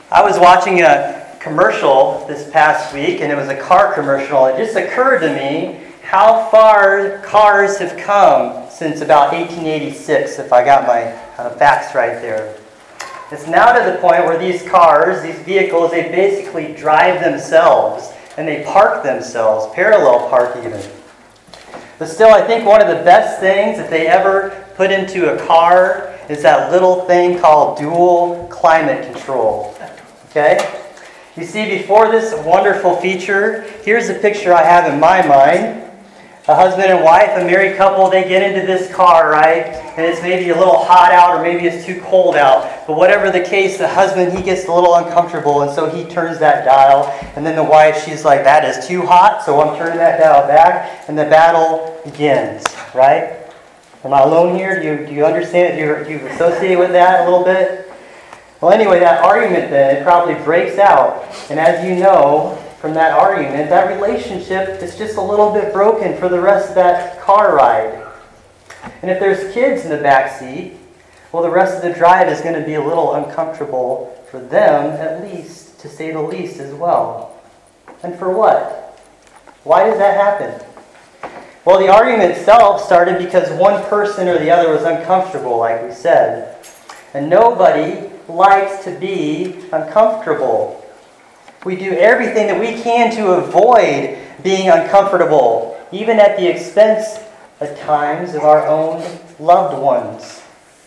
I was watching a commercial this past week, and it was a car commercial. It just occurred to me how far cars have come since about 1886, if I got my facts right there. It's now to the point where these cars, these vehicles, they basically drive themselves, and they park themselves, parallel park even. But still, I think one of the best things that they ever put into a car is that little thing called dual climate control. Okay? You see, before this wonderful feature, here's a picture I have in my mind. A husband and wife, a married couple, they get into this car, right? And it's maybe a little hot out or maybe it's too cold out. But whatever the case, the husband, he gets a little uncomfortable, and so he turns that dial. And then the wife, she's like, that is too hot, so I'm turning that dial back. And the battle begins, right? Am I alone here? Do you understand? Do you associate with that a little bit? Well, anyway, that argument then, it probably breaks out. And as you know, from that argument, that relationship is just a little bit broken for the rest of that car ride. And if there's kids in the back seat, well, the rest of the drive is going to be a little uncomfortable for them, at least, to say the least, as well. And for what? Why does that happen? Well, the argument itself started because one person or the other was uncomfortable, like we said. And nobody likes to be uncomfortable. We do everything that we can to avoid being uncomfortable, even at the expense, at times, of our own loved ones.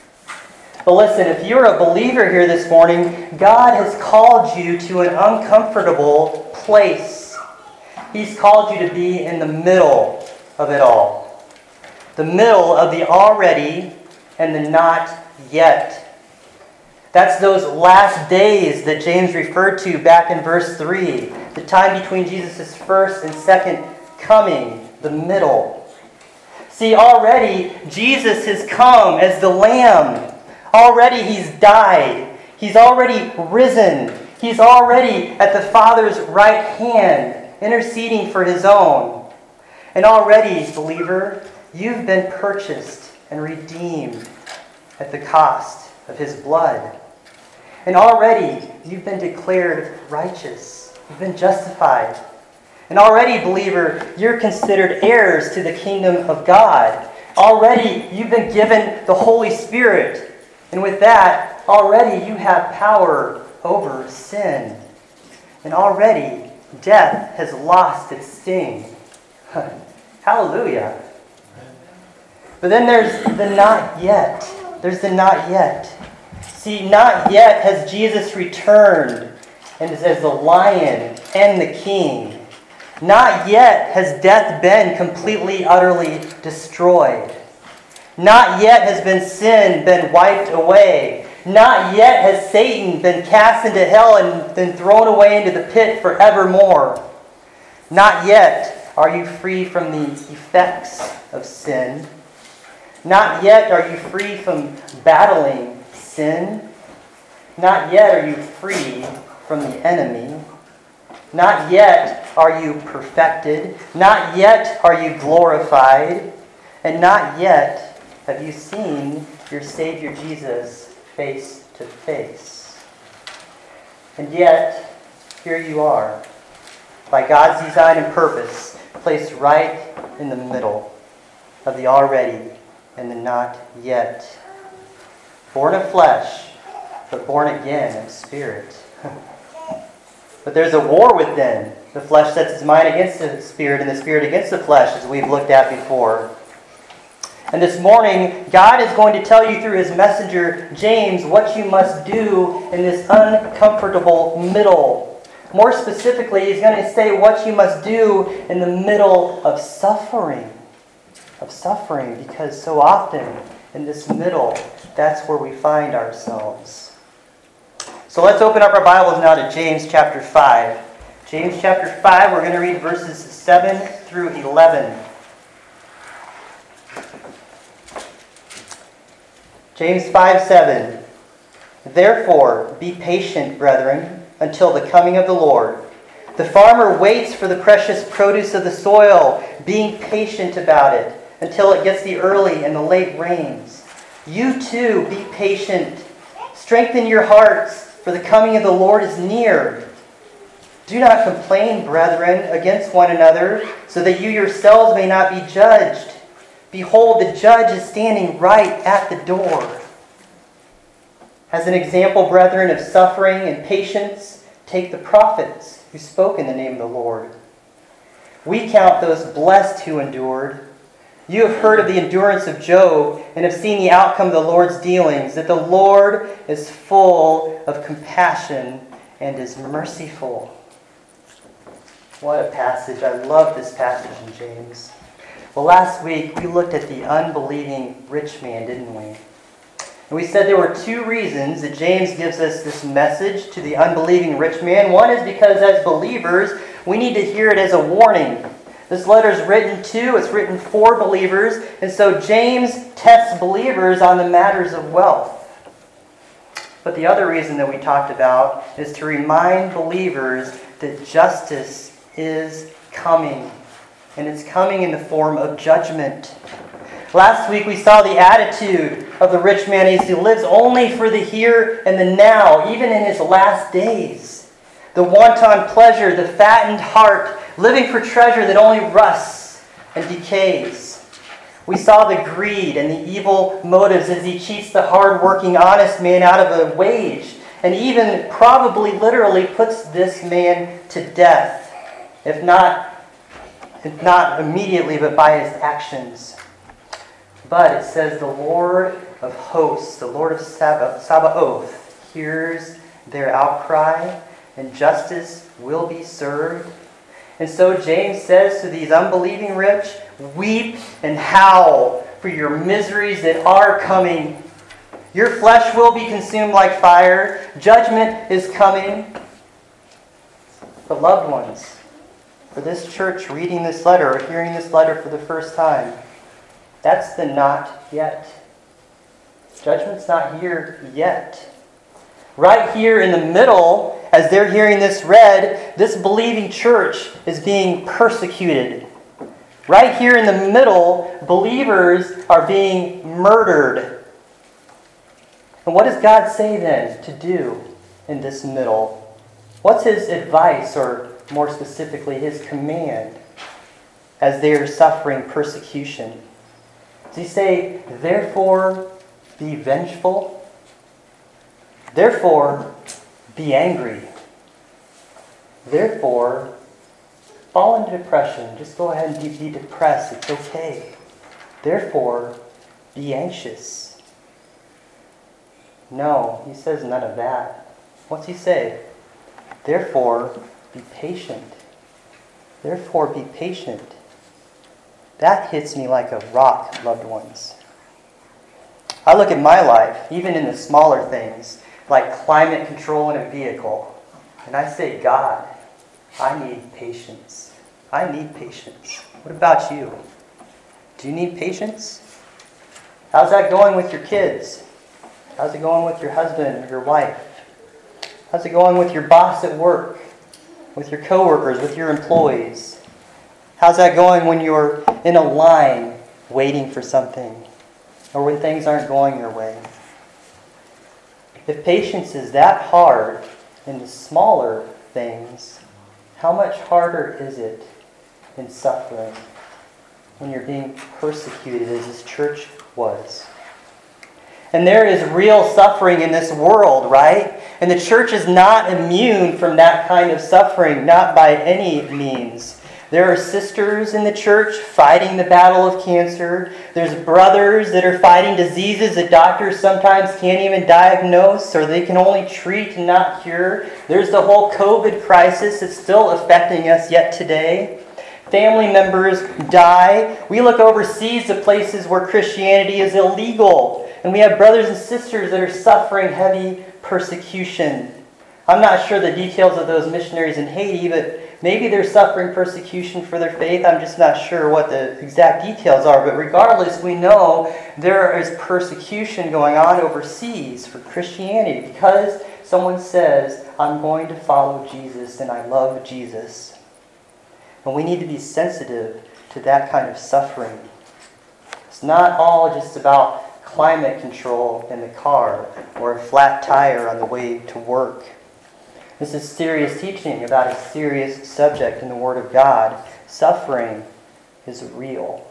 But listen, if you're a believer here this morning, God has called you to an uncomfortable place. He's called you to be in the middle of it all. The middle of the already and the not yet. That's those last days that James referred to back in verse 3. The time between Jesus' first and second coming. The middle. See, already Jesus has come as the Lamb. Already He's died. He's already risen. He's already at the Father's right hand, interceding for His own. And already, believer, you've been purchased and redeemed at the cost of His blood. And already, you've been declared righteous. You've been justified. And already, believer, you're considered heirs to the kingdom of God. Already, you've been given the Holy Spirit. And with that, already you have power over sin. And already, death has lost its sting. Hallelujah. But then there's the not yet. There's the not yet. See, not yet has Jesus returned and is as the lion and the king. Not yet has death been completely, utterly destroyed. Not yet has sin been wiped away. Not yet has Satan been cast into hell and been thrown away into the pit forevermore. Not yet are you free from the effects of sin. Not yet are you free from battling sin. Not yet are you free from the enemy. Not yet are you perfected. Not yet are you glorified. And not yet have you seen your Savior Jesus face to face. And yet, here you are, by God's design and purpose, placed right in the middle of the already and the not yet. Born of flesh, but born again of spirit. But there's a war within. The flesh sets its mind against the spirit, and the spirit against the flesh, as we've looked at before. And this morning, God is going to tell you through His messenger, James, what you must do in this uncomfortable middle. More specifically, He's going to say what you must do in the middle of suffering. Of suffering, because so often in this middle, that's where we find ourselves. So let's open up our Bibles now to James chapter 5. James chapter 5, we're going to read verses 7 through 11. James 5:7. Therefore, be patient, brethren, until the coming of the Lord. The farmer waits for the precious produce of the soil, being patient about it, until it gets the early and the late rains. You too, be patient. Strengthen your hearts, for the coming of the Lord is near. Do not complain, brethren, against one another, so that you yourselves may not be judged. Behold, the judge is standing right at the door. As an example, brethren, of suffering and patience, take the prophets who spoke in the name of the Lord. We count those blessed who endured. You have heard of the endurance of Job and have seen the outcome of the Lord's dealings, that the Lord is full of compassion and is merciful. What a passage. I love this passage in James. Well, last week we looked at the unbelieving rich man, didn't we? And we said there were two reasons that James gives us this message to the unbelieving rich man. One is because as believers, we need to hear it as a warning. This letter is it's written for believers, and so James tests believers on the matters of wealth. But the other reason that we talked about is to remind believers that justice is coming, and it's coming in the form of judgment. Last week we saw the attitude of the rich man as he lives only for the here and the now, even in his last days. The wanton pleasure, the fattened heart, living for treasure that only rusts and decays. We saw the greed and the evil motives as he cheats the hard-working, honest man out of a wage, and even probably literally puts this man to death, if not immediately, but by his actions. But it says the Lord of hosts, the Lord of Sabaoth, hears their outcry, and justice will be served. And so James says to these unbelieving rich, weep and howl for your miseries that are coming. Your flesh will be consumed like fire. Judgment is coming. But loved ones, for this church reading this letter or hearing this letter for the first time, that's the not yet. Judgment's not here yet. Right here in the middle, as they're hearing this read, this believing church is being persecuted. Right here in the middle, believers are being murdered. And what does God say then to do in this middle? What's his advice, or more specifically, his command as they are suffering persecution? Does he say, therefore, be vengeful? Therefore, be angry. Therefore, fall into depression. Just go ahead and be depressed. It's okay. Therefore, be anxious. No, he says none of that. What's he say? Therefore, be patient. Therefore, be patient. That hits me like a rock, loved ones. I look at my life, even in the smaller things, like climate control in a vehicle, and I say, God, I need patience. I need patience. What about you? Do you need patience? How's that going with your kids? How's it going with your husband or your wife? How's it going with your boss at work? With your coworkers, with your employees? How's that going when you're in a line waiting for something? Or when things aren't going your way? If patience is that hard in the smaller things, how much harder is it in suffering when you're being persecuted as this church was? And there is real suffering in this world, right? And the church is not immune from that kind of suffering, not by any means. There are sisters in the church fighting the battle of cancer. There's brothers that are fighting diseases that doctors sometimes can't even diagnose, or they can only treat and not cure. There's the whole COVID crisis that's still affecting us yet today. Family members die. We look overseas to places where Christianity is illegal, and we have brothers and sisters that are suffering heavy persecution. I'm not sure the details of those missionaries in Haiti, but maybe they're suffering persecution for their faith. I'm just not sure what the exact details are. But regardless, we know there is persecution going on overseas for Christianity because someone says, I'm going to follow Jesus and I love Jesus. And we need to be sensitive to that kind of suffering. It's not all just about climate control in the car or a flat tire on the way to work. This is serious teaching about a serious subject in the Word of God. Suffering is real.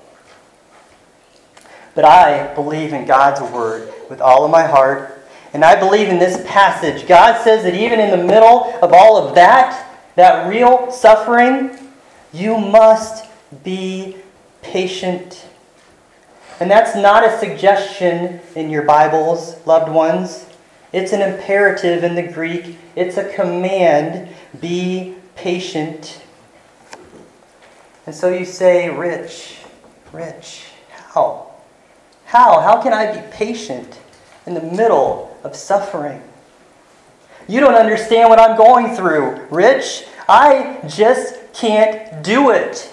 But I believe in God's Word with all of my heart, and I believe in this passage. God says that even in the middle of all of that real suffering, you must be patient. And that's not a suggestion in your Bibles, loved ones. It's an imperative in the Greek. It's a command. Be patient. And so you say, Rich, how? How can I be patient in the middle of suffering? You don't understand what I'm going through, Rich. I just can't do it.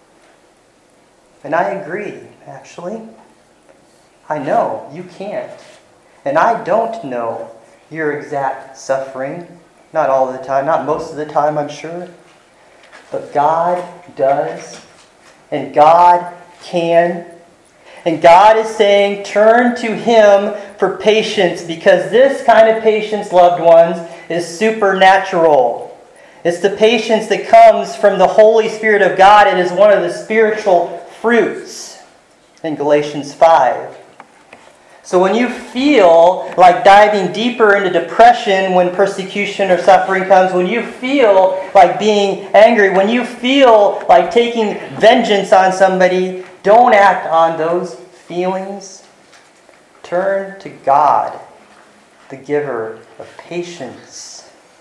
And I agree, actually. I know you can't. And I don't know your exact suffering. Not all the time, not most of the time, I'm sure. But God does. And God can. And God is saying, turn to Him for patience, because this kind of patience, loved ones, is supernatural. It's the patience that comes from the Holy Spirit of God. It is one of the spiritual fruits in Galatians 5. So when you feel like diving deeper into depression when persecution or suffering comes, when you feel like being angry, when you feel like taking vengeance on somebody, don't act on those feelings. Turn to God, the giver of patience.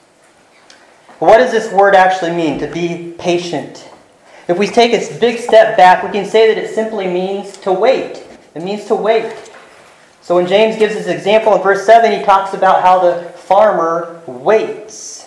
What does this word actually mean, to be patient? If we take a big step back, we can say that it simply means to wait. It means to wait. So when James gives his example in verse 7, he talks about how the farmer waits.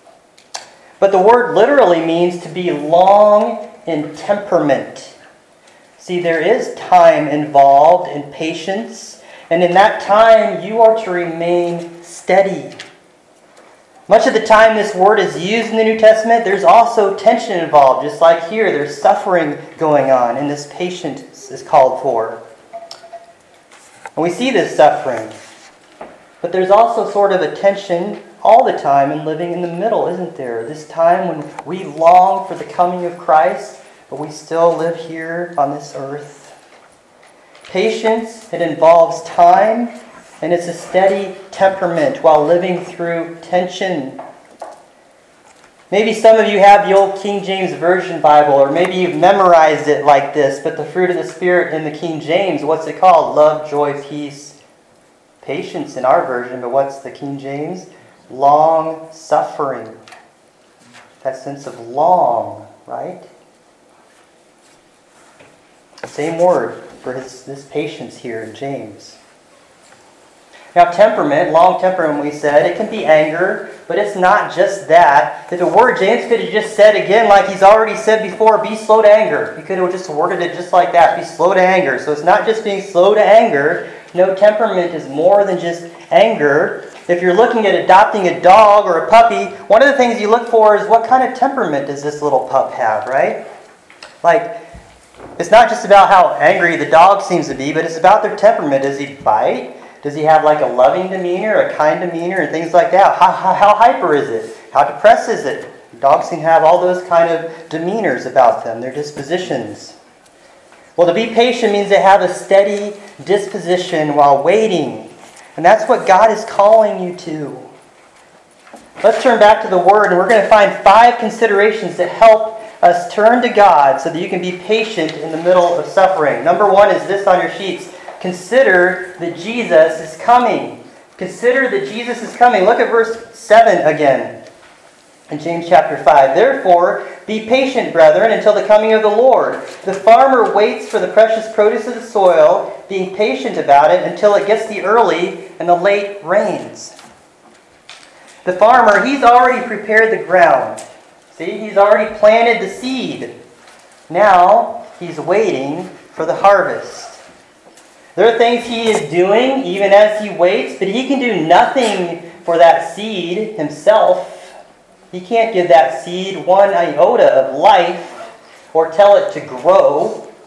But the word literally means to be long in temperament. See, there is time involved in patience, and in that time you are to remain steady. Much of the time this word is used in the New Testament, there's also tension involved. Just like here, there's suffering going on, and this patience is called for. And we see this suffering. But there's also sort of a tension all the time in living in the middle, isn't there? This time when we long for the coming of Christ, but we still live here on this earth. Patience, it involves time, and it's a steady temperament while living through tension. Maybe some of you have the old King James Version Bible, or maybe you've memorized it like this, but the fruit of the Spirit in the King James, what's it called? Love, joy, peace, patience in our version, but what's the King James? Long suffering. That sense of long, right? Same word for this patience here in James. Now temperament, long temperament we said, it can be anger, but it's not just that. If the word James could have just said again like he's already said before, be slow to anger. He could have just worded it just like that, be slow to anger. So it's not just being slow to anger. No, temperament is more than just anger. If you're looking at adopting a dog or a puppy, one of the things you look for is what kind of temperament does this little pup have, right? Like, it's not just about how angry the dog seems to be, but it's about their temperament. Does he bite? Does he have like a loving demeanor, a kind demeanor, and things like that? How hyper is it? How depressed is it? Dogs can have all those kind of demeanors about them, their dispositions. Well, to be patient means to have a steady disposition while waiting. And that's what God is calling you to. Let's turn back to the Word, and we're going to find 5 considerations that help us turn to God so that you can be patient in the middle of suffering. Number 1 is this on your sheets. Consider that Jesus is coming. Consider that Jesus is coming. Look at verse 7 again in James chapter 5. Therefore, be patient, brethren, until the coming of the Lord. The farmer waits for the precious produce of the soil, being patient about it until it gets the early and the late rains. The farmer, he's already prepared the ground. See, he's already planted the seed. Now, he's waiting for the harvest. There are things he is doing even as he waits, but he can do nothing for that seed himself. He can't give that seed one iota of life or tell it to grow.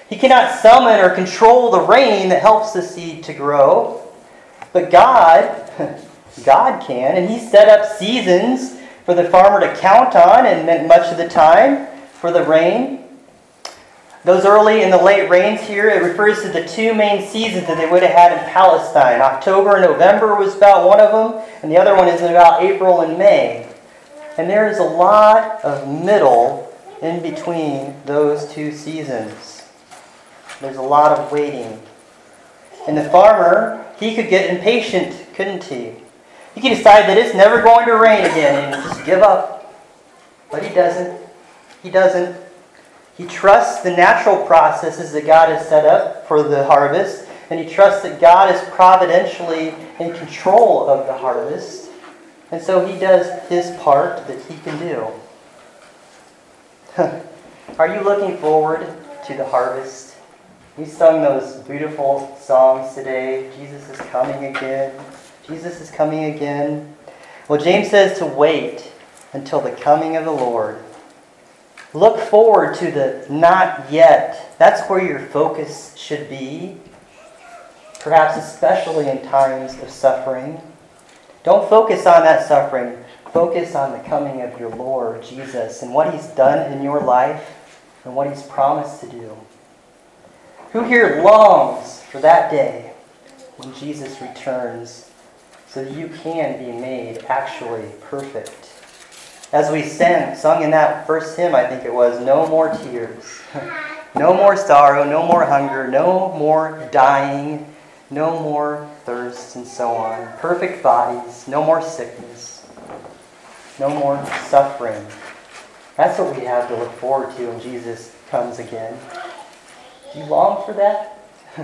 He cannot summon or control the rain that helps the seed to grow. But God can, and He set up seasons for the farmer to count on, and much of the time for the rain. Those early and the late rains here, it refers to the two main seasons that they would have had in Palestine. October and November was about one of them, and the other one is about April and May. And there is a lot of middle in between those two seasons. There's a lot of waiting. And the farmer, he could get impatient, couldn't he? He could decide that it's never going to rain again and just give up. But he doesn't. He doesn't. He trusts the natural processes that God has set up for the harvest, and he trusts that God is providentially in control of the harvest. And so he does his part that he can do. Are you looking forward to the harvest? We sung those beautiful songs today. Jesus is coming again. Jesus is coming again. Well, James says to wait until the coming of the Lord. Look forward to the not yet. That's where your focus should be. Perhaps especially in times of suffering. Don't focus on that suffering. Focus on the coming of your Lord Jesus and what He's done in your life and what He's promised to do. Who here longs for that day when Jesus returns so that you can be made actually perfect? As we sung in that first hymn, I think it was, no more tears, no more sorrow, no more hunger, no more dying, no more thirst, and so on. Perfect bodies, no more sickness, no more suffering. That's what we have to look forward to when Jesus comes again. Do you long for that?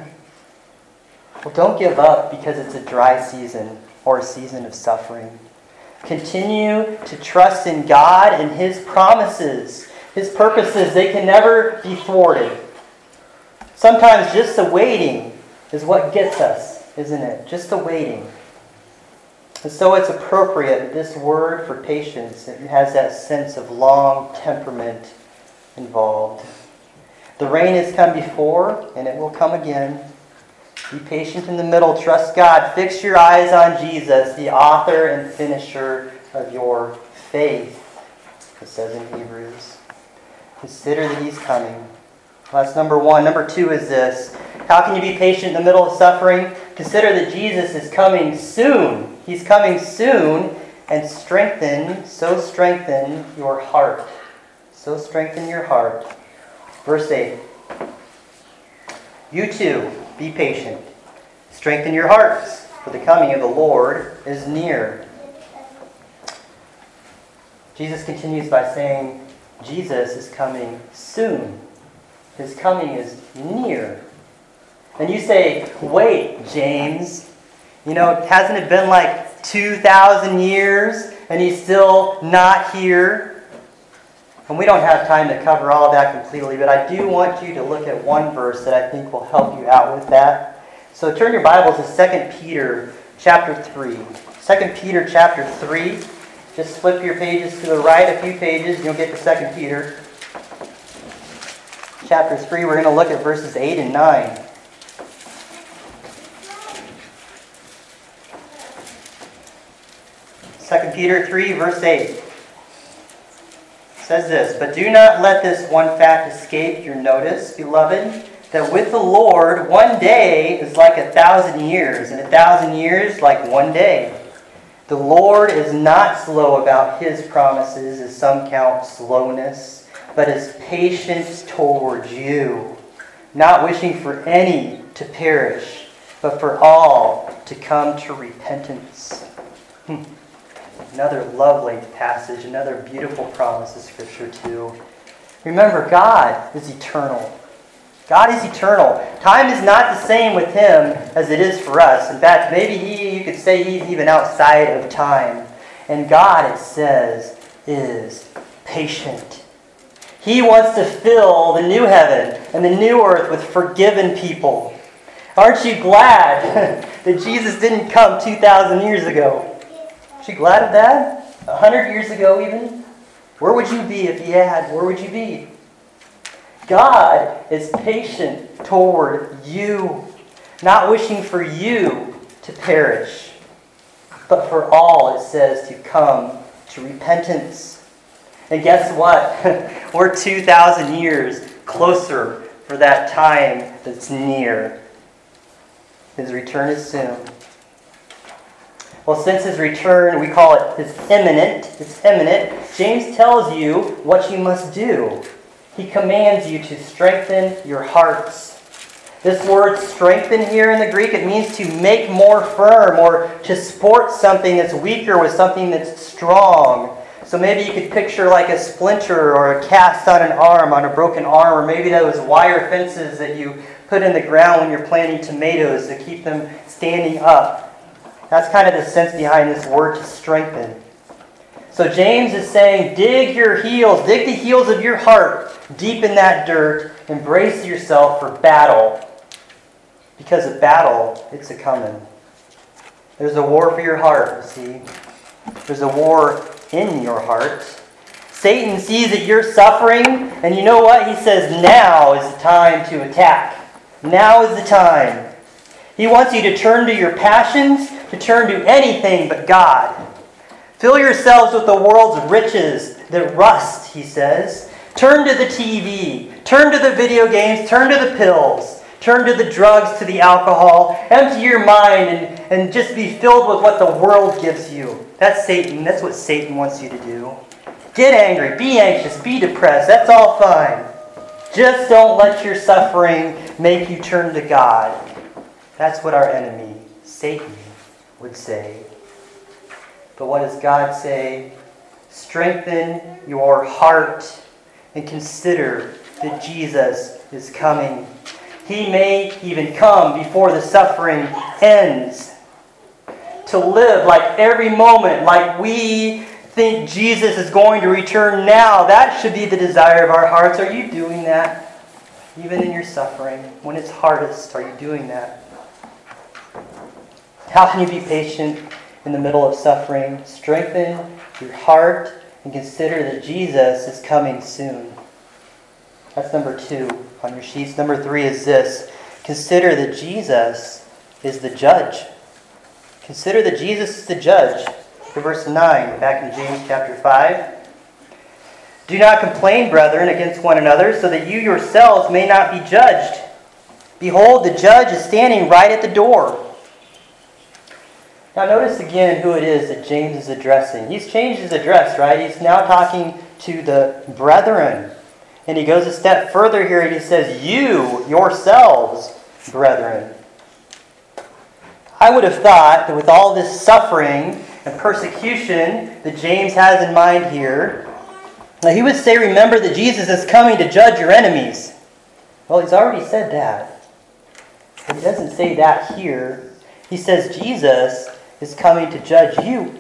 Well, don't give up because it's a dry season or a season of suffering. Continue to trust in God and His promises. His purposes, they can never be thwarted. Sometimes just the waiting is what gets us, isn't it? Just the waiting. And so it's appropriate that this word for patience, it has that sense of long temperament involved. The rain has come before, and it will come again. Be patient in the middle. Trust God. Fix your eyes on Jesus, the author and finisher of your faith, it says in Hebrews. Consider that He's coming. Well, that's number one. Number two is this. How can you be patient in the middle of suffering? Consider that Jesus is coming soon. He's coming soon, and strengthen your heart. So strengthen your heart. Verse 8. You too, be patient. Strengthen your hearts, for the coming of the Lord is near. Jesus continues by saying, Jesus is coming soon. His coming is near. And you say, wait, James, hasn't it been like 2,000 years and He's still not here? And we don't have time to cover all of that completely, but I do want you to look at one verse that I think will help you out with that. So turn your Bibles to 2 Peter chapter 3. 2 Peter chapter 3. Just flip your pages to the right a few pages and you'll get to 2 Peter. Chapter 3, we're going to look at verses 8 and 9. Second Peter 3, verse 8. Says this, but do not let this one fact escape your notice, beloved, that with the Lord 1 day is like 1,000 years, and 1,000 years like 1 day. The Lord is not slow about His promises, as some count slowness, but is patient towards you, not wishing for any to perish, but for all to come to repentance. Another lovely passage, another beautiful promise of Scripture too. Remember, God is eternal. God is eternal. Time is not the same with Him as it is for us. In fact, maybe you could say He's even outside of time. And God, it says, is patient. He wants to fill the new heaven and the new earth with forgiven people. Aren't you glad that Jesus didn't come 2,000 years ago? Aren't you glad of that? 100 years ago even? Where would you be if He had? Where would you be? God is patient toward you, not wishing for you to perish, but for all, it says, to come to repentance. And guess what? We're 2,000 years closer for that time that's near. His return is soon. Well, since his return, we call it is imminent. It's imminent. James tells you what you must do. He commands you to strengthen your hearts. This word strengthen here in the Greek, it means to make more firm or to support something that's weaker with something that's strong. So maybe you could picture like a splinter or a cast on an arm, on a broken arm, or maybe those wire fences that you put in the ground when you're planting tomatoes to keep them standing up. That's kind of the sense behind this word to strengthen. So James is saying, dig the heels of your heart deep in that dirt, and brace yourself for battle. Because of battle, it's a-coming. There's a war for your heart, you see. There's a war in your heart. Satan sees that you're suffering, and you know what? He says, now is the time to attack. Now is the time. He wants you to turn to your passions, to turn to anything but God. Fill yourselves with the world's riches that rust, he says. Turn to the TV. Turn to the video games. Turn to the pills. Turn to the drugs, to the alcohol. Empty your mind and just be filled with what the world gives you. That's Satan. That's what Satan wants you to do. Get angry. Be anxious. Be depressed. That's all fine. Just don't let your suffering make you turn to God. That's what our enemy, Satan, would say. But what does God say? Strengthen your heart and consider that Jesus is coming. He may even come before the suffering ends. To live like every moment, like we think Jesus is going to return now, that should be the desire of our hearts. Are you doing that? Even in your suffering, when it's hardest, are you doing that? How can you be patient in the middle of suffering? Strengthen your heart and consider that Jesus is coming soon. That's number 2 on your sheets. Number 3 is this. Consider that Jesus is the judge. Consider that Jesus is the judge. Verse 9, back in James chapter 5. Do not complain, brethren, against one another, so that you yourselves may not be judged. Behold, the judge is standing right at the door. Now notice again who it is that James is addressing. He's changed his address, right? He's now talking to the brethren. And he goes a step further here and he says, you yourselves, brethren. I would have thought that with all this suffering and persecution that James has in mind here, he would say, remember that Jesus is coming to judge your enemies. Well, he's already said that. But he doesn't say that here. He says Jesus is coming to judge you.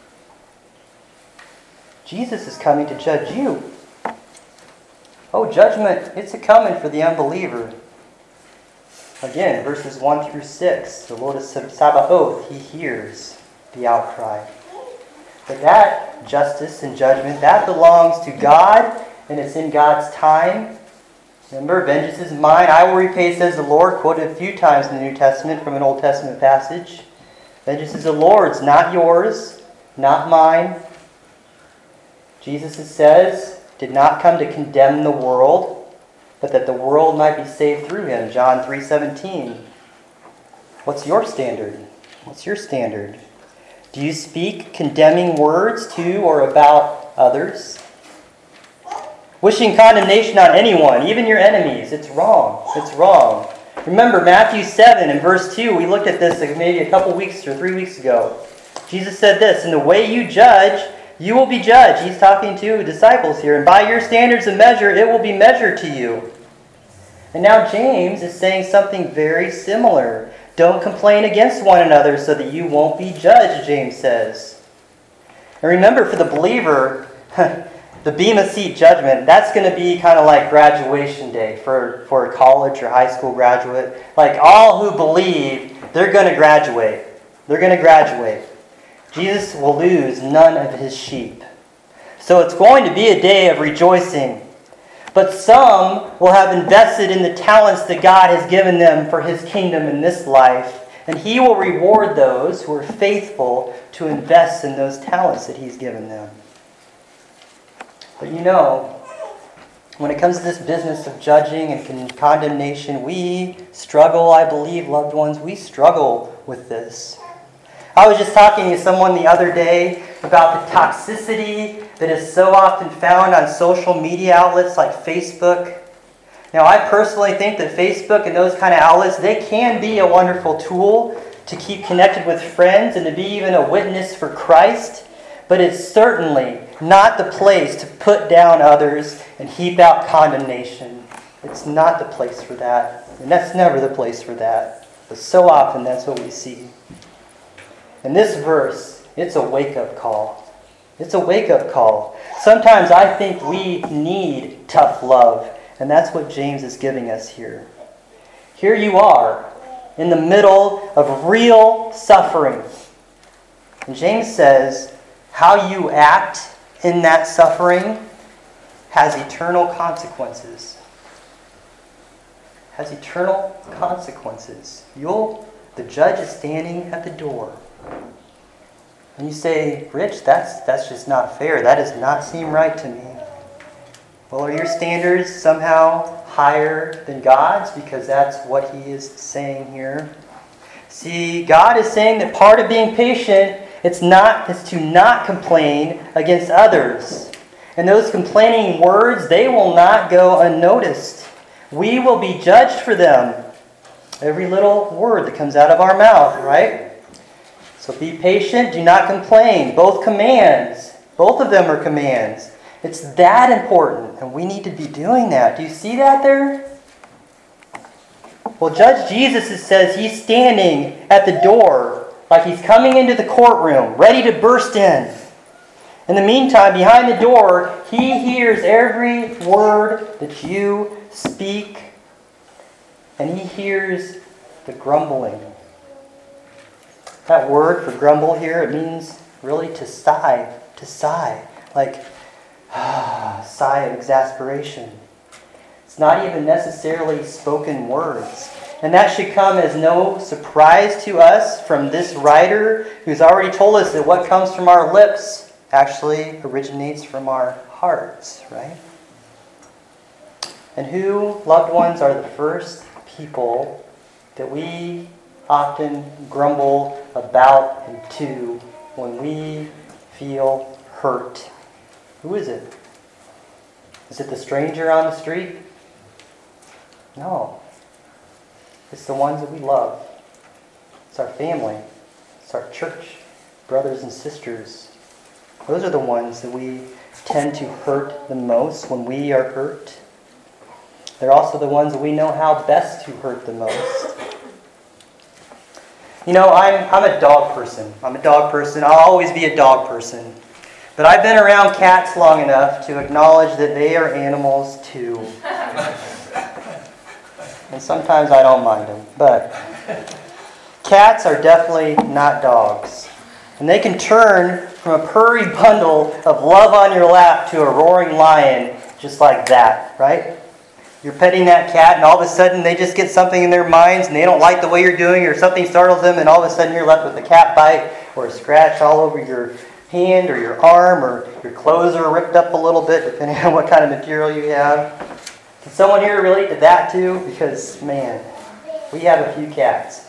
Jesus is coming to judge you. Oh, judgment, it's a-coming for the unbeliever. Again, verses 1 through 6, the Lord is Sabaoth, he hears the outcry. But that justice and judgment, that belongs to God, and it's in God's time. Remember, vengeance is mine, I will repay, says the Lord, quoted a few times in the New Testament from an Old Testament passage. Vengeance is the Lord's, not yours, not mine. Jesus, it says, did not come to condemn the world, but that the world might be saved through him. John 3:17. What's your standard? What's your standard? Do you speak condemning words to or about others? Wishing condemnation on anyone, even your enemies. It's wrong. It's wrong. Remember Matthew 7 and verse 2. We looked at this maybe a couple weeks or 3 weeks ago. Jesus said this, in the way you judge, you will be judged. He's talking to disciples here. And by your standards of measure, it will be measured to you. And now James is saying something very similar. Don't complain against one another so that you won't be judged, James says. And remember, for the believer, the Bema Seat judgment, that's going to be kind of like graduation day for a college or high school graduate. Like all who believe, they're going to graduate. They're going to graduate. Jesus will lose none of his sheep. So it's going to be a day of rejoicing. But some will have invested in the talents that God has given them for his kingdom in this life. And he will reward those who are faithful to invest in those talents that he's given them. But when it comes to this business of judging and condemnation, we struggle, I believe, loved ones, we struggle with this. I was just talking to someone the other day about the toxicity that is so often found on social media outlets like Facebook. Now, I personally think that Facebook and those kind of outlets, they can be a wonderful tool to keep connected with friends and to be even a witness for Christ. But it's certainly not the place to put down others and heap out condemnation. It's not the place for that. And that's never the place for that. But so often that's what we see. In this verse, it's a wake-up call. It's a wake-up call. Sometimes I think we need tough love. And that's what James is giving us here. Here you are, in the middle of real suffering. And James says, how you act in that suffering has eternal consequences. Has eternal consequences. The judge is standing at the door. And you say, Rich, that's just not fair. That does not seem right to me. Well, are your standards somehow higher than God's? Because that's what he is saying here. See, God is saying that part of being patient is to not complain against others. And those complaining words, they will not go unnoticed. We will be judged for them. Every little word that comes out of our mouth, right? So be patient, do not complain. Both commands. Both of them are commands. It's that important, and we need to be doing that. Do you see that there? Well, Judge Jesus says he's standing at the door, like he's coming into the courtroom, ready to burst in. In the meantime, behind the door, he hears every word that you speak, and he hears the grumbling. That word for grumble here, it means really to sigh, like sigh of exasperation. It's not even necessarily spoken words. And that should come as no surprise to us from this writer who's already told us that what comes from our lips actually originates from our hearts, right? And who, loved ones, are the first people that we often grumble about and to when we feel hurt? Who is it? Is it the stranger on the street? No. It's the ones that we love. It's our family. It's our church, brothers and sisters. Those are the ones that we tend to hurt the most when we are hurt. They're also the ones that we know how best to hurt the most. I'm a dog person. I'll always be a dog person. But I've been around cats long enough to acknowledge that they are animals too. And sometimes I don't mind them. But cats are definitely not dogs. And they can turn from a purry bundle of love on your lap to a roaring lion just like that, right? You're petting that cat and all of a sudden they just get something in their minds and they don't like the way you're doing, or something startles them, and all of a sudden you're left with a cat bite or a scratch all over your hand or your arm, or your clothes are ripped up a little bit depending on what kind of material you have. Can someone here relate to that too? Because, man, we have a few cats.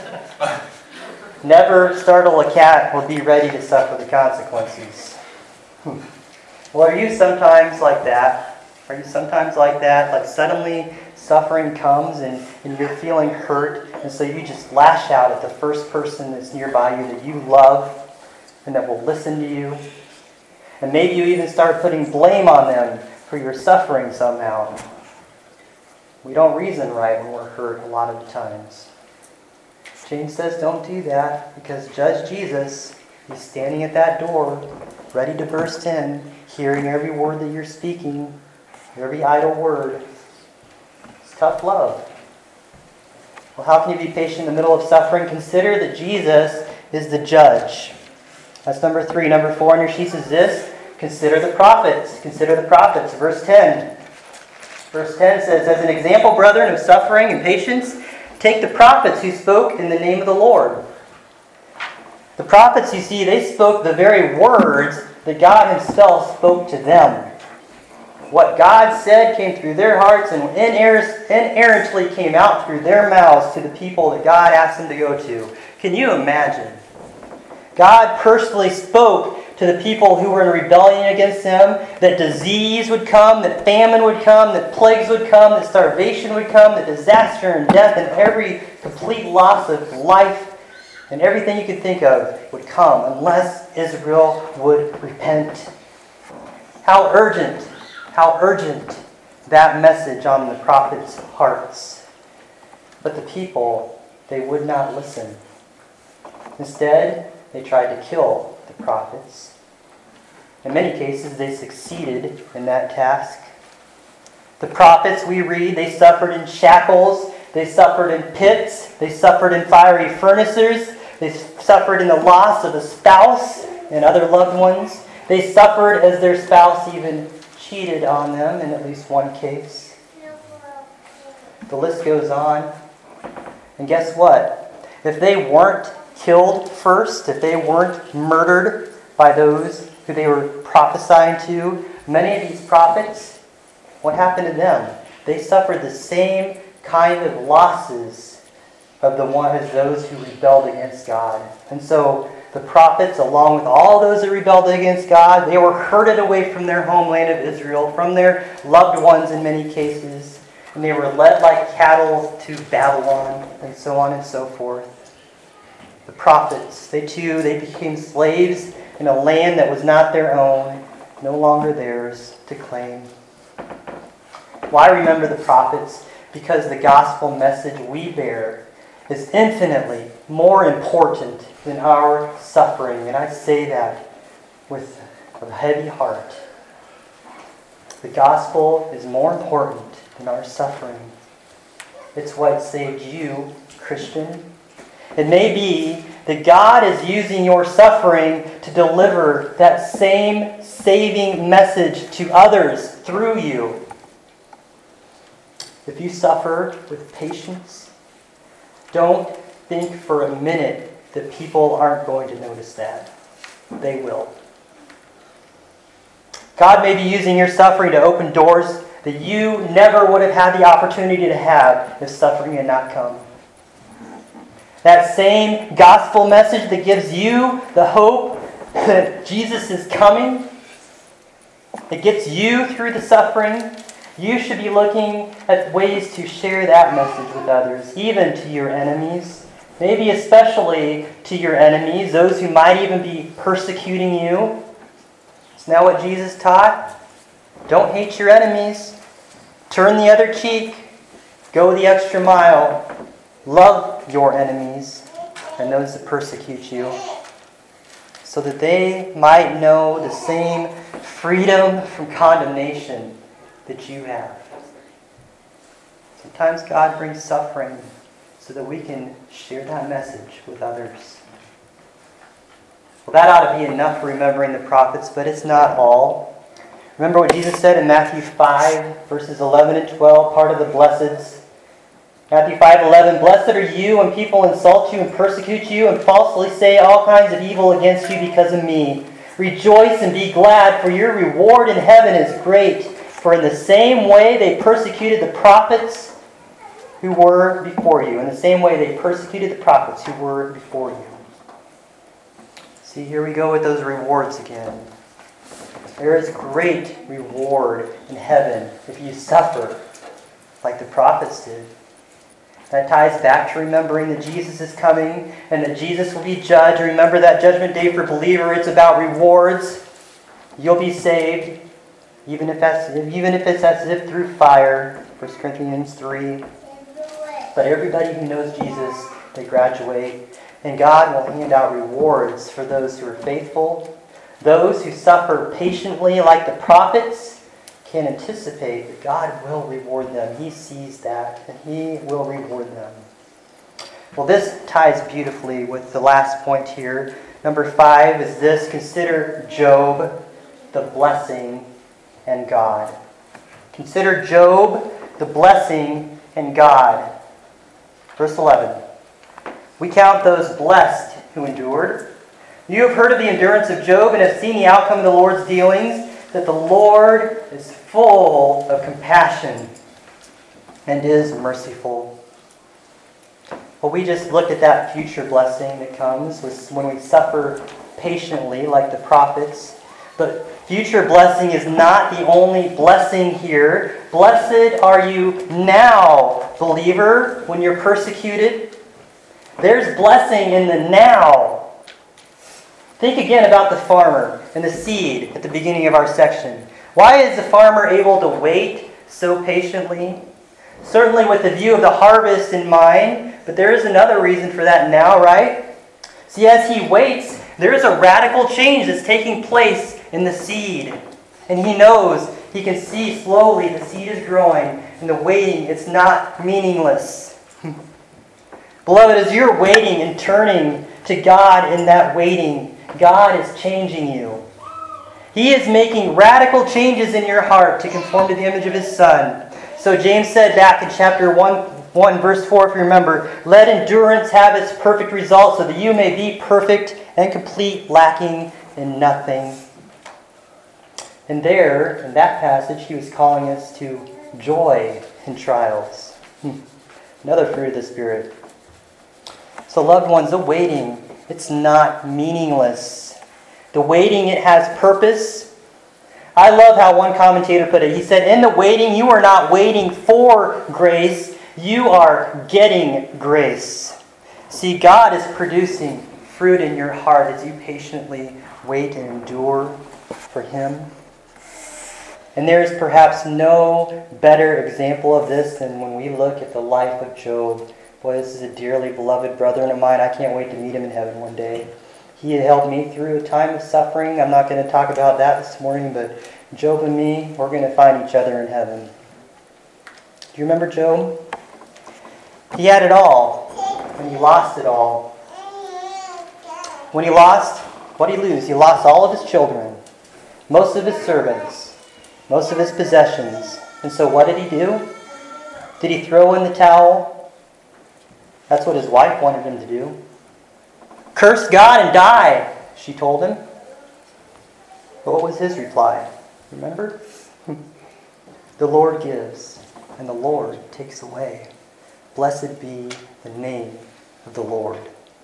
Never startle a cat or be ready to suffer the consequences. Well, are you sometimes like that? Are you sometimes like that? Like suddenly suffering comes and you're feeling hurt, and so you just lash out at the first person that's nearby you that you love and that will listen to you. And maybe you even start putting blame on them for your suffering somehow. We don't reason right when we're hurt a lot of the times. James says don't do that, because Judge Jesus, he's standing at that door, ready to burst in, hearing every word that you're speaking, every idle word. It's tough love. Well, how can you be patient in the middle of suffering? Consider that Jesus is the judge. That's number 3. Number 4 on your sheets is this. Consider the prophets. Consider the prophets. Verse 10. Verse 10 says, "As an example, brethren, of suffering and patience, take the prophets who spoke in the name of the Lord." The prophets, you see, they spoke the very words that God himself spoke to them. What God said came through their hearts and inerrantly came out through their mouths to the people that God asked them to go to. Can you imagine? God personally spoke to the people who were in rebellion against him, that disease would come, that famine would come, that plagues would come, that starvation would come, that disaster and death and every complete loss of life and everything you could think of would come unless Israel would repent. How urgent that message on the prophets' hearts. But the people, they would not listen. Instead, they tried to kill the prophets. In many cases, they succeeded in that task. The prophets, we read, they suffered in shackles, they suffered in pits, they suffered in fiery furnaces, they suffered in the loss of a spouse and other loved ones. They suffered as their spouse even cheated on them in at least one case. The list goes on. And guess what? If they weren't killed first, if they weren't murdered by those who they were prophesying to, many of these prophets, what happened to them? They suffered the same kind of losses of as those who rebelled against God. And so the prophets, along with all those that rebelled against God, they were herded away from their homeland of Israel, from their loved ones in many cases, and they were led like cattle to Babylon, and so on and so forth. The prophets, they became slaves in a land that was not their own, no longer theirs to claim. Why remember the prophets? Because the gospel message we bear is infinitely more important than our suffering. And I say that with a heavy heart. The gospel is more important than our suffering. It's what saved you, Christian. It may be that God is using your suffering to deliver that same saving message to others through you. If you suffer with patience, don't think for a minute that people aren't going to notice that. They will. God may be using your suffering to open doors that you never would have had the opportunity to have if suffering had not come. That same gospel message that gives you the hope that Jesus is coming, that gets you through the suffering, you should be looking at ways to share that message with others, even to your enemies. Maybe especially to your enemies, those who might even be persecuting you. Isn't that what Jesus taught? Don't hate your enemies. Turn the other cheek. Go the extra mile. Love your enemies and those that persecute you, so that they might know the same freedom from condemnation that you have. Sometimes God brings suffering so that we can share that message with others. Well, that ought to be enough for remembering the prophets, but it's not all. Remember what Jesus said in Matthew 5, verses 11 and 12, part of the Blesseds. Matthew 5:11, "Blessed are you when people insult you and persecute you and falsely say all kinds of evil against you because of me. Rejoice and be glad, for your reward in heaven is great. For in the same way they persecuted the prophets who were before you." In the same way they persecuted the prophets who were before you. See, here we go with those rewards again. There is great reward in heaven if you suffer like the prophets did. That ties back to remembering that Jesus is coming and that Jesus will be judged. Remember that judgment day for believer, it's about rewards. You'll be saved, even if it's as if through fire. 1 Corinthians 3. But everybody who knows Jesus, they graduate. And God will hand out rewards for those who are faithful. Those who suffer patiently like the prophets can anticipate that God will reward them. He sees that, and He will reward them. Well, this ties beautifully with the last point here. Number 5 is this: consider Job, the blessing, and God. Consider Job, the blessing, and God. Verse 11. We count those blessed who endured. You have heard of the endurance of Job and have seen the outcome of the Lord's dealings, that the Lord is full of compassion and is merciful. Well, we just looked at that future blessing that comes when we suffer patiently like the prophets. But future blessing is not the only blessing here. Blessed are you now, believer, when you're persecuted. There's blessing in the now. Think again about the farmer and the seed at the beginning of our section. Why is the farmer able to wait so patiently? Certainly with the view of the harvest in mind, but there is another reason for that now, right? See, as he waits, there is a radical change that's taking place in the seed. And he knows, he can see slowly the seed is growing, and the waiting, it's not meaningless. Beloved, as you're waiting and turning to God in that waiting, God is changing you. He is making radical changes in your heart to conform to the image of His Son. So James said back in chapter 1 verse 4, if you remember, let endurance have its perfect result so that you may be perfect and complete, lacking in nothing. And there, in that passage, he was calling us to joy in trials. Another fruit of the Spirit. So loved ones, the waiting, it's not meaningless. The waiting, it has purpose. I love how one commentator put it. He said, in the waiting, you are not waiting for grace, you are getting grace. See, God is producing fruit in your heart as you patiently wait and endure for Him. And there is perhaps no better example of this than when we look at the life of Job. Boy, this is a dearly beloved brethren of mine. I can't wait to meet him in heaven one day. He had helped me through a time of suffering. I'm not going to talk about that this morning, but Job and me, we're going to find each other in heaven. Do you remember Job? He had it all, and he lost it all. When he lost, what did he lose? He lost all of his children, most of his servants, most of his possessions. And so what did he do? Did he throw in the towel? That's what his wife wanted him to do. Curse God and die, she told him. But what was his reply? Remember? The Lord gives, and the Lord takes away. Blessed be the name of the Lord.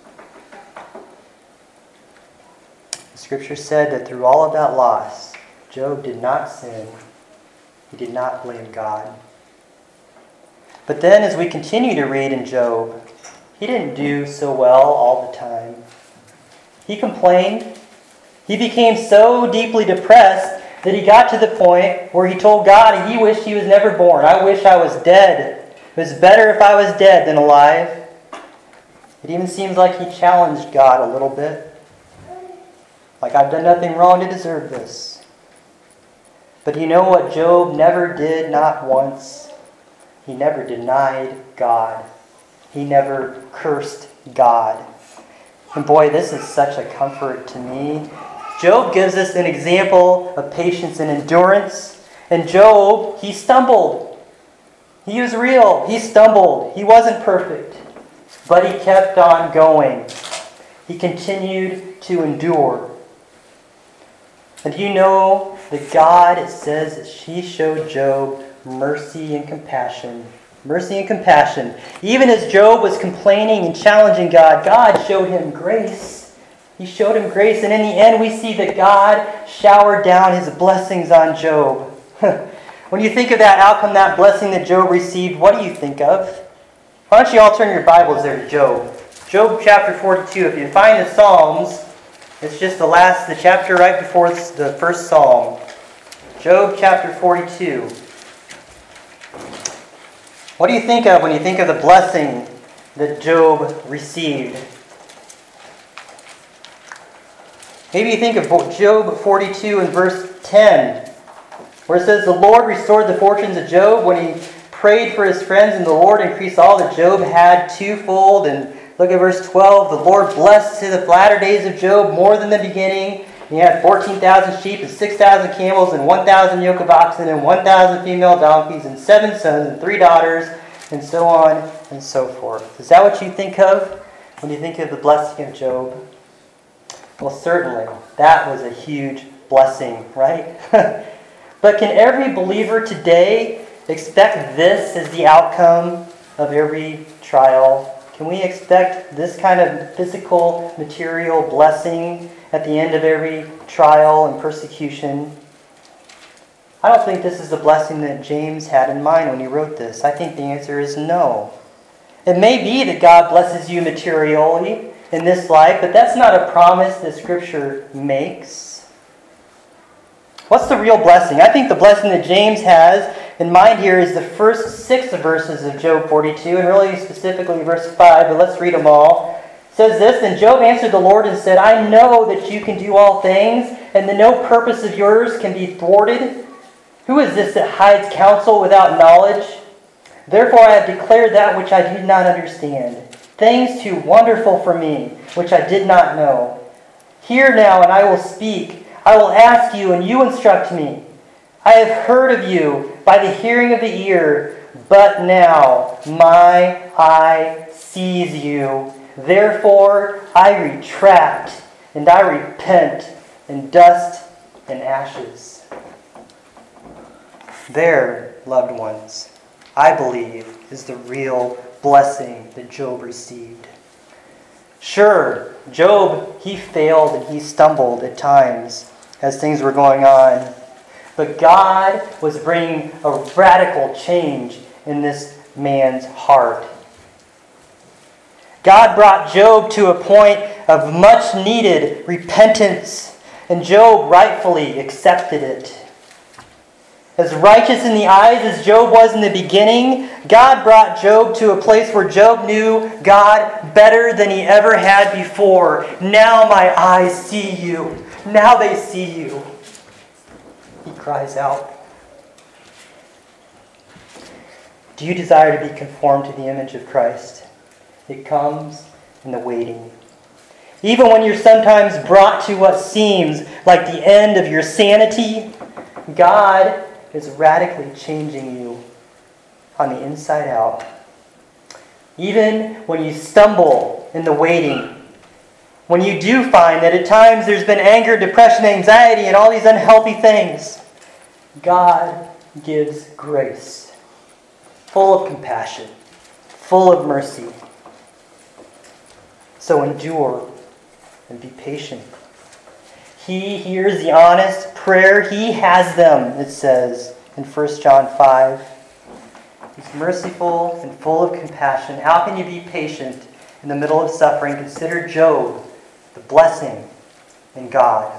The Scripture said that through all of that loss, Job did not sin. He did not blame God. But then as we continue to read in Job, he didn't do so well all the time. He complained. He became so deeply depressed that he got to the point where he told God he wished he was never born. I wish I was dead. It was better if I was dead than alive. It even seems like he challenged God a little bit. Like, I've done nothing wrong to deserve this. But you know what Job never did, not once? He never denied God. He never cursed God. And boy, this is such a comfort to me. Job gives us an example of patience and endurance. And Job, he stumbled. He was real. He stumbled. He wasn't perfect. But he kept on going. He continued to endure. And you know that God, it says that He showed Job mercy and compassion. Mercy and compassion. Even as Job was complaining and challenging God, God showed him grace. He showed him grace. And in the end, we see that God showered down His blessings on Job. When you think of that outcome, that blessing that Job received, what do you think of? Why don't you all turn your Bibles there to Job. Job chapter 42. If you find the Psalms, it's just the chapter right before the first Psalm. Job chapter 42. What do you think of when you think of the blessing that Job received? Maybe you think of Job 42 and verse 10, where it says, the Lord restored the fortunes of Job when he prayed for his friends, and the Lord increased all that Job had twofold. And look at verse 12. The Lord blessed to the latter days of Job more than the beginning, He had 14,000 sheep and 6,000 camels and 1,000 yoke of oxen and 1,000 female donkeys and 7 sons and 3 daughters and so on and so forth. Is that what you think of when you think of the blessing of Job? Well, certainly. That was a huge blessing, right? But can every believer today expect this as the outcome of every trial? Can we expect this kind of physical, material blessing at the end of every trial and persecution? I don't think this is the blessing that James had in mind when he wrote this. I think the answer is no. It may be that God blesses you materially in this life, but that's not a promise that Scripture makes. What's the real blessing? I think the blessing that James has in mind here is the first 6 verses of Job 42, and really specifically verse 5, but let's read them all. It says this, "Then Job answered the Lord and said, I know that you can do all things, and that no purpose of yours can be thwarted. Who is this that hides counsel without knowledge? Therefore I have declared that which I did not understand, things too wonderful for me, which I did not know. Hear now, and I will speak. I will ask you, and you instruct me. I have heard of you by the hearing of the ear, but now my eye sees you. Therefore I retract, and I repent in dust and ashes." There, loved ones, I believe, is the real blessing that Job received. Sure, Job, he failed and he stumbled at times as things were going on. But God was bringing a radical change in this man's heart. God brought Job to a point of much needed repentance, and Job rightfully accepted it. As righteous in the eyes as Job was in the beginning, God brought Job to a place where Job knew God better than he ever had before. Now my eyes see you. Now they see you. He cries out. Do you desire to be conformed to the image of Christ? It comes in the waiting. Even when you're sometimes brought to what seems like the end of your sanity, God is radically changing you on the inside out. Even when you stumble in the waiting, when you do find that at times there's been anger, depression, anxiety, and all these unhealthy things, God gives grace, full of compassion, full of mercy. So endure and be patient. He hears the honest prayer. He has them, it says in 1 John 5. He's merciful and full of compassion. How can you be patient in the middle of suffering? Consider Job, the blessing in God.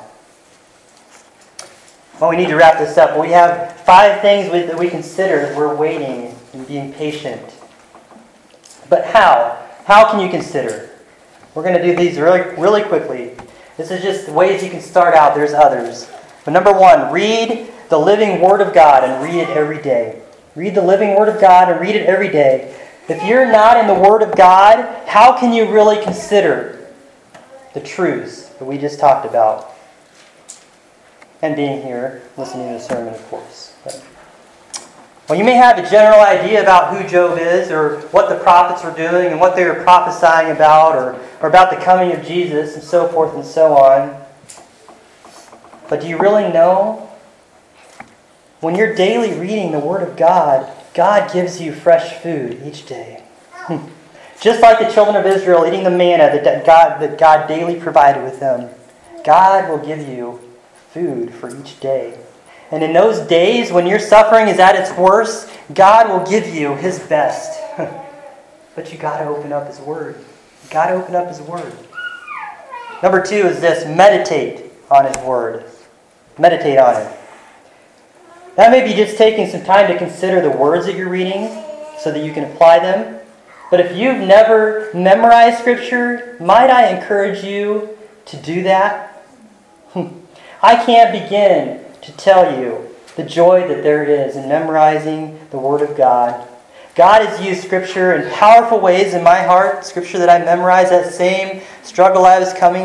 Well, we need to wrap this up. We have 5 things that we consider as we're waiting and being patient. But how? How can you consider? We're going to do these really quickly. This is just ways you can start out. There's others. But number 1, read the living Word of God and read it every day. Read the living Word of God and read it every day. If you're not in the Word of God, how can you really consider the truths that we just talked about? And being here, listening to the sermon, of course. Well, you may have a general idea about who Job is, or what the prophets were doing, and what they were prophesying about, or about the coming of Jesus, and so forth and so on. But do you really know? When you're daily reading the Word of God, God gives you fresh food each day. Just like the children of Israel eating the manna that God daily provided with them, God will give you food for each day. And in those days when your suffering is at its worst, God will give you His best. But you got to open up His Word. You got to open up His Word. Number 2 is this: meditate on His Word. Meditate on it. That may be just taking some time to consider the words that you're reading so that you can apply them. But if you've never memorized Scripture, might I encourage you to do that? I can't begin to tell you the joy that there is in memorizing the Word of God. God has used Scripture in powerful ways in my heart. Scripture that I memorized, that same struggle I was coming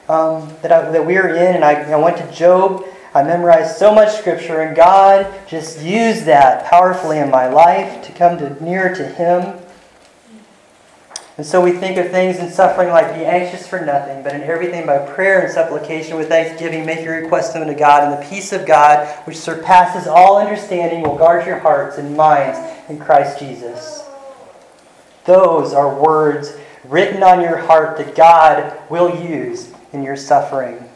that we are in, and I went to Job. I memorized so much Scripture, and God just used that powerfully in my life to come nearer to Him. And so we think of things in suffering like be anxious for nothing, but in everything by prayer and supplication with thanksgiving, make your requests known to God, and the peace of God, which surpasses all understanding, will guard your hearts and minds in Christ Jesus. Those are words written on your heart that God will use in your suffering.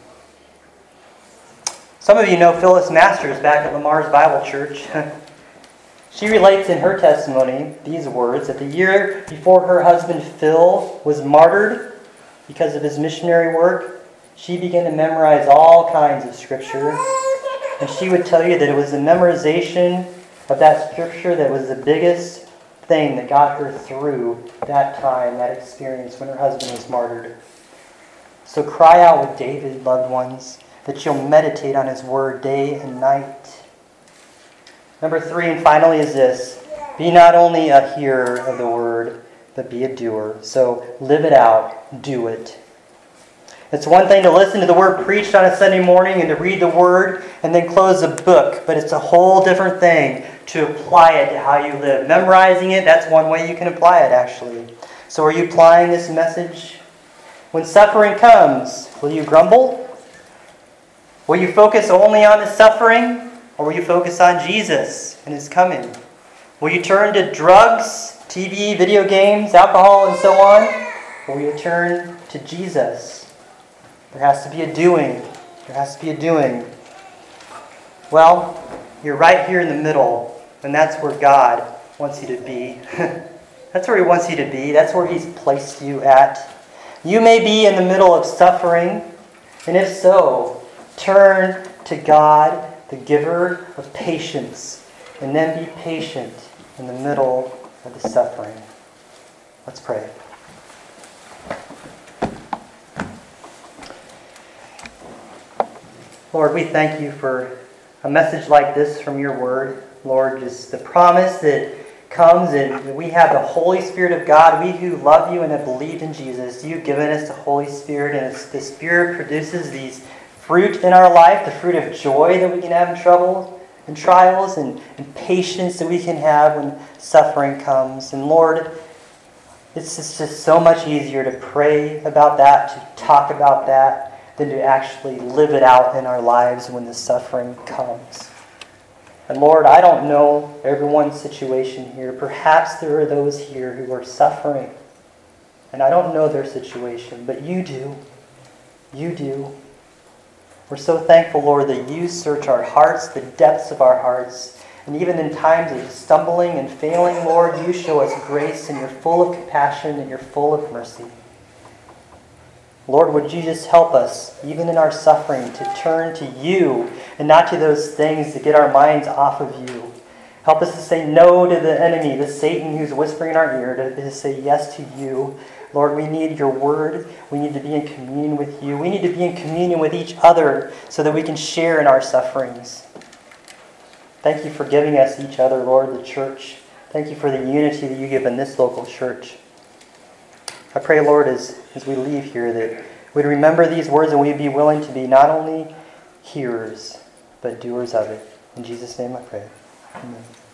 Some of you know Phyllis Masters back at Lamar's Bible Church. She relates in her testimony these words, that the year before her husband Phil was martyred because of his missionary work, she began to memorize all kinds of Scripture. And she would tell you that it was the memorization of that Scripture that was the biggest thing that got her through that time, that experience when her husband was martyred. So cry out with David, loved ones, that you'll meditate on His Word day and night. Number 3, and finally, is this. Be not only a hearer of the Word, but be a doer. So live it out. Do it. It's one thing to listen to the Word preached on a Sunday morning and to read the Word and then close a book, but it's a whole different thing to apply it to how you live. Memorizing it, that's one way you can apply it, actually. So are you applying this message? When suffering comes, will you grumble? Will you focus only on the suffering? Or will you focus on Jesus and His coming? Will you turn to drugs, TV, video games, alcohol, and so on? Or will you turn to Jesus? There has to be a doing. There has to be a doing. Well, you're right here in the middle, and that's where God wants you to be. That's where He wants you to be. That's where He's placed you at. You may be in the middle of suffering, and if so, turn to God, the giver of patience, and then be patient in the middle of the suffering. Let's pray. Lord, we thank You for a message like this from Your Word. Lord, just the promise that comes, and we have the Holy Spirit of God. We who love You and have believed in Jesus, You've given us the Holy Spirit, and the Spirit produces these fruit in our life, the fruit of joy that we can have in trouble and trials, and patience that we can have when suffering comes. And Lord, it's just so much easier to pray about that, to talk about that, than to actually live it out in our lives when the suffering comes. And Lord, I don't know everyone's situation here. Perhaps there are those here who are suffering, and I don't know their situation, but You do. You do. We're so thankful, Lord, that You search our hearts, the depths of our hearts. And even in times of stumbling and failing, Lord, You show us grace, and You're full of compassion and You're full of mercy. Lord, would You just help us, even in our suffering, to turn to You and not to those things that get our minds off of You. Help us to say no to the enemy, the Satan who's whispering in our ear, to say yes to You. Lord, we need Your Word. We need to be in communion with You. We need to be in communion with each other so that we can share in our sufferings. Thank You for giving us each other, Lord, the church. Thank You for the unity that You give in this local church. I pray, Lord, as we leave here, that we'd remember these words and we'd be willing to be not only hearers, but doers of it. In Jesus' name I pray. Amen.